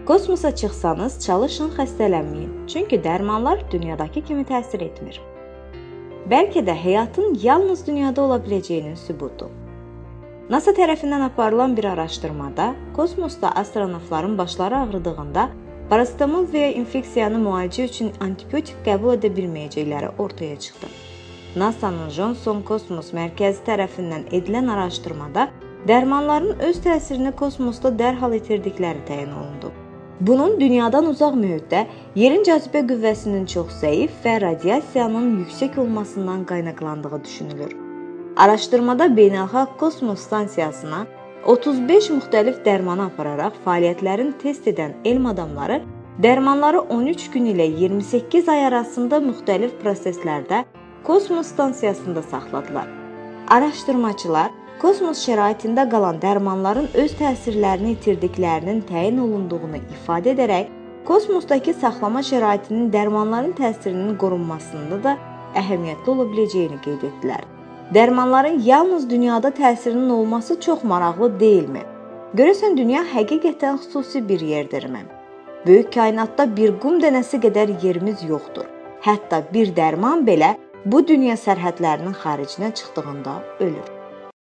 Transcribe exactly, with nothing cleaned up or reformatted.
Kosmosa çıxsanız çalışın xəstələnməyin, çünki dərmanlar dünyadakı kimi təsir etmir. Bəlkə də həyatın yalnız dünyada ola biləcəyinin sübutu. NASA tərəfindən aparılan bir araşdırmada kosmosda astronavtların başları ağrıdığında parasetamol və ya infeksiyanı müalicə üçün antibiotik qəbul edə bilməyəcəkləri ortaya çıxdı. NASA'nın Johnson Kosmos Mərkəzi tərəfindən edilən araşdırmada dərmanların öz təsirini kosmosda dərhal itirdikləri təyin olundu. Bunun dünyadan uzaq mühitdə yerin cazibə qüvvəsinin çox zəif və radiasiyanın yüksək olmasından qaynaqlandığı düşünülür. Araşdırmada Beynəlxalq Kosmos Stansiyasına otuz beş müxtəlif dərmanı apararaq fəaliyyətlərini test edən elm adamları dərmanları on üç gün ilə iyirmi səkkiz ay arasında müxtəlif proseslərdə Kosmos Stansiyasında saxladılar. Araşdırmaçılar kosmos şəraitində qalan dərmanların öz təsirlərini itirdiklərinin təyin olunduğunu ifadə edərək, kosmosdakı saxlama şəraitinin dərmanların təsirinin qorunmasında da əhəmiyyətli ola biləcəyini qeyd etdilər. Dərmanların yalnız dünyada təsirinin olması çox maraqlı deyilmi? Görəsən dünya həqiqətən xüsusi bir yerdirmi? Böyük kainatda bir qum dənəsi qədər yerimiz yoxdur. Hətta bir dərman belə bu dünya sərhədlərinin xaricinə çıxdığında ölür.